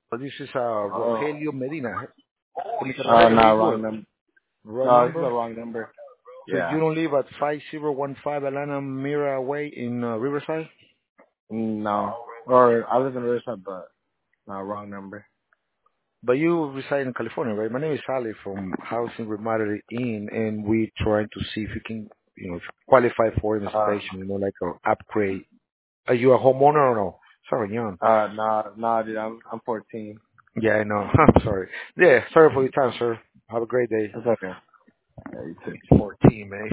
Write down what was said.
This is Oh, Rogelio Medina. Where no, you wrong live? number. Wrong No, this is the number? wrong number. So Yeah. you don't live at 5015 Alana Mira Way in Riverside? No. Or I live in Riverside, but no, wrong number. But you reside in California, right? My name is Ali from Housing Remodeling In, and we trying to see if you can, qualify for Uh, installation, like an upgrade. Are you a homeowner or no? Sorry, young. dude, I'm 14. Yeah, I know. I'm sorry. Yeah, sorry for your time, sir. Have a great day. It's okay. Yeah, you too. He's 14, man.